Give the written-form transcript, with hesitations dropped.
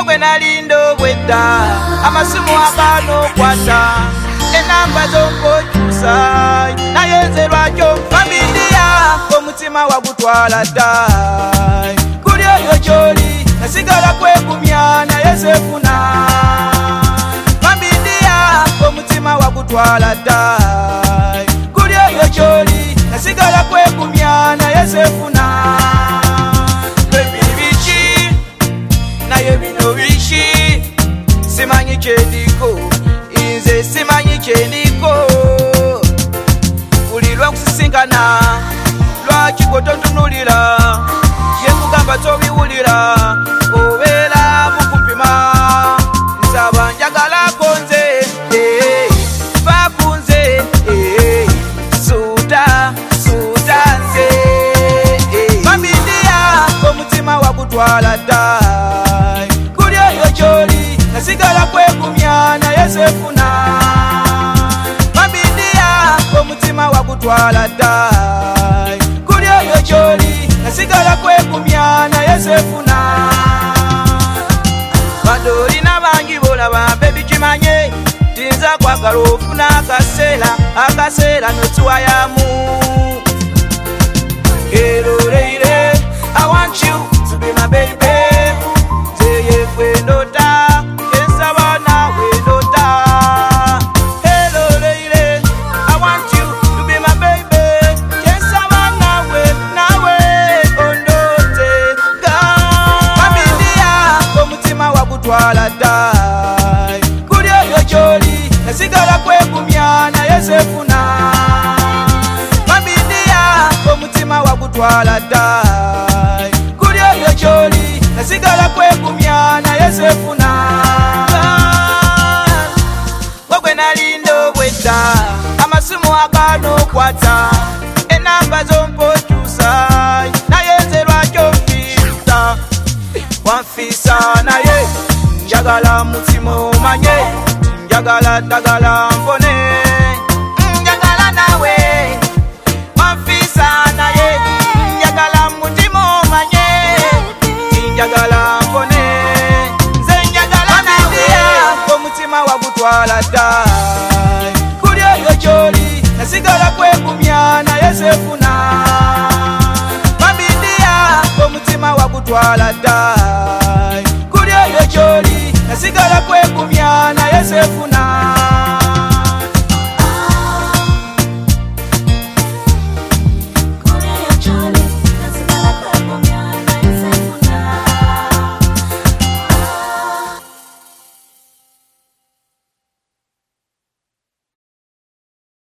Gwe nalindo bwedda amasimu agano kwata enamba z'okukyusa naye nze lwakyo familia omutima wagutwala dda kuli eyo gy'oli nasigala kwegumya naye sefuna familia omutima wagutwala dda kuli eyo gy'oli nasigala kwegumya naye sefuna bibiki naye bino bishi simanyi kyendiko inze simanyi kyendiko buli lwakusisinkana lwaki gwe tontunulira byekugamba tobiwulira obeera mukupima nsaba njagalako nze bakunze suuta nze familia omutima wagutwala dda kuli eyo gy'oli nasigala kwegumya naye sefuna familia omutima wagutwala dda kuli eyo gy'oli nasigala kwegumya naye sefuna bade olina bangi bolaba bebi kimanye tinza kwagala ofuna akaseera notuwayamu eroleire I want you to be my baby zeye kwendota ensaba nawe ndota eroleire I want you to be my baby ensaba nawe ondote familia omutima wagutwala dda kuli eyo gy'oli nasigala kwegumya naye sefuna familia omutima wagutwala dda kuli eyo gy'oli nasigala kwegumya naye sefuna gwe nalindo bwedda amasimu agano kwata enamba z'ompokyusa naye nze lwakyo nfiisa wanfiisa naye njagala mutima omanye njagala ddagala mpone njagala nawe wanfiisa naye njagala mutima omanye njagala mpone nze njagala nawe omutima wagutwala dda kuli eyo gy'oli nasigala kwegumya naye sefuna familia omutima wagutwala dda kuli eyo gy'oli nasigala kwegumya naye sefuna